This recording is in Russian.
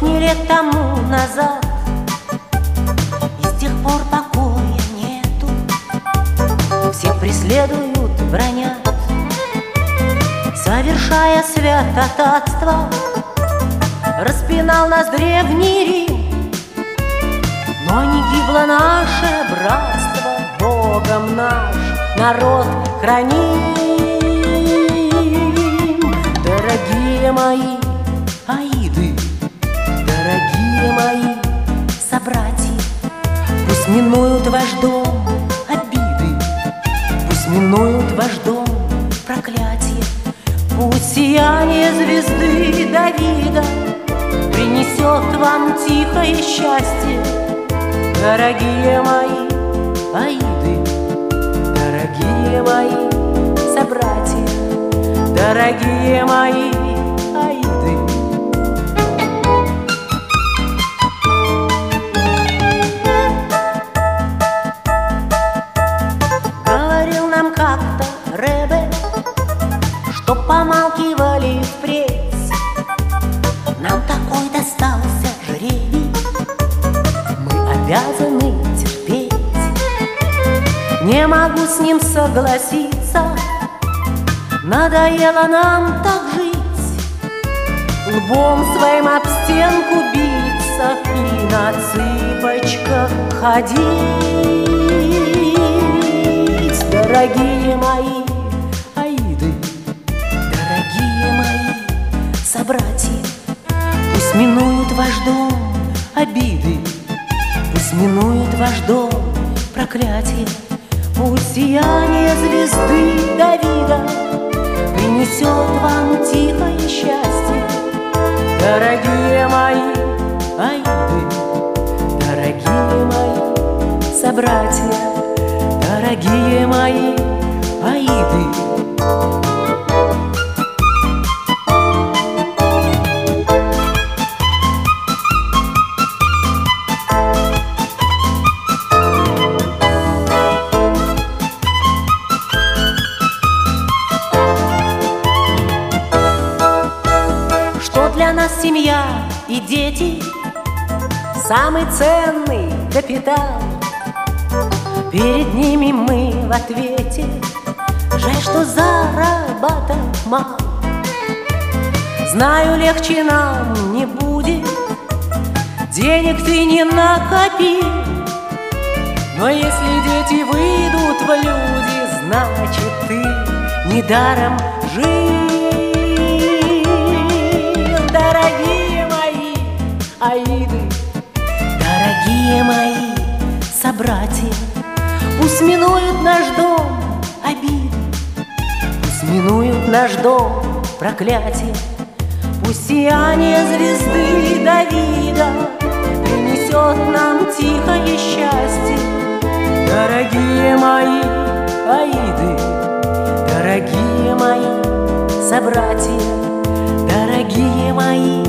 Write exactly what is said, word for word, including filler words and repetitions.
Сотни лет тому назад, и с тех пор покоя нету. Все преследуют, бронят, совершая святотатство. Распинал нас древний Рим, но не гибло наше братство. Богом наш народ храним. Дорогие мои аиды, дорогие мои собратья, пусть минуют ваш дом обиды, пусть минуют ваш дом проклятие. Пусть сияние звезды Давида принесет вам тихое счастье. Дорогие мои аиды, дорогие мои собратья, дорогие мои аиды. Говорил нам как-то Ребе, что помалкивали впредь. Нам такой достался жребий, мы обязаны терпеть. Не могу с ним согласиться, надоело нам так жить, лбом своим об стенку биться и на цыпочках ходить. Дорогие мои аиды, дорогие мои собратья, пусть минуют ваш дом обиды, пусть минует ваш дом проклятие. Пусть сияние звезды Давида принесет вам тихое счастье. Дорогие мои аиды, дорогие мои собратья, дорогие мои аиды. Для нас семья и дети — самый ценный капитал. Перед ними мы в ответе, жаль, что заработок мал. Знаю, легче нам не будет, денег ты не накопил, но если дети выйдут в люди, значит, ты недаром жил. Дорогие мои аиды, дорогие мои собратья, пусть минует наш дом обиды, пусть минует наш дом проклятие. Пусть сияние звезды Давида принесет нам тихое счастье. Дорогие мои аиды, дорогие мои собратья, дорогие мои